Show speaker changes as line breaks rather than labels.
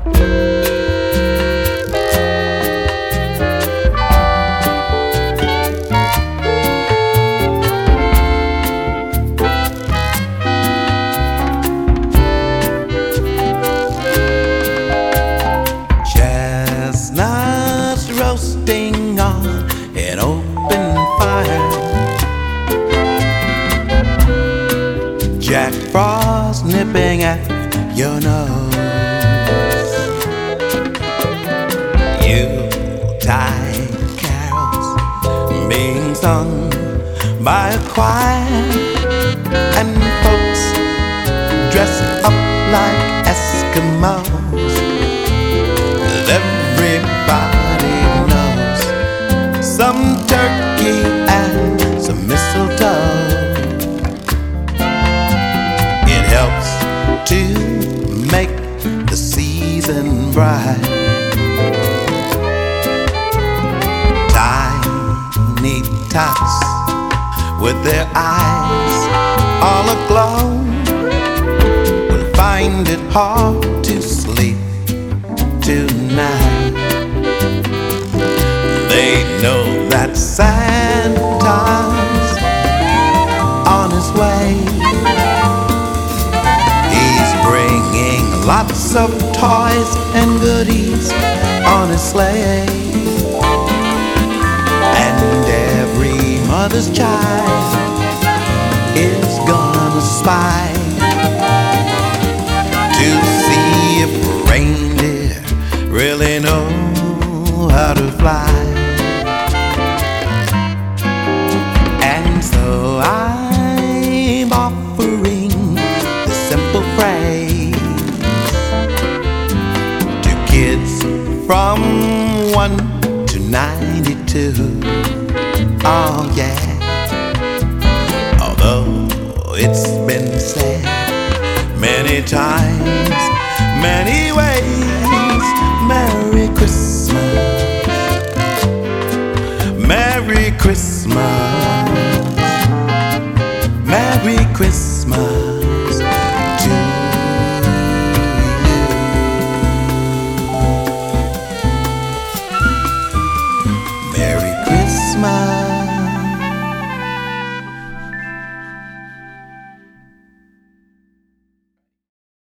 Chestnuts roasting on an open fire, Jack Frost nipping at your nose, Yuletide carols being sung by a choir, and folks dressed up like Eskimos. Everybody knows some turkey and some mistletoe. It helps to make the season bright. Tiny tots with their eyes all aglow will find it hard to sleep tonight. They know that Santa's on his way. He's bringing lots of toys and goodies on his sleigh, and every mother's child is gonna spy to see if reindeer really know how to fly. And so I'm offering the simple phrase to kids from 1 to 92. Oh yeah. Although it's been said many times, many ways, Merry Christmas, Merry Christmas, Merry Christmas.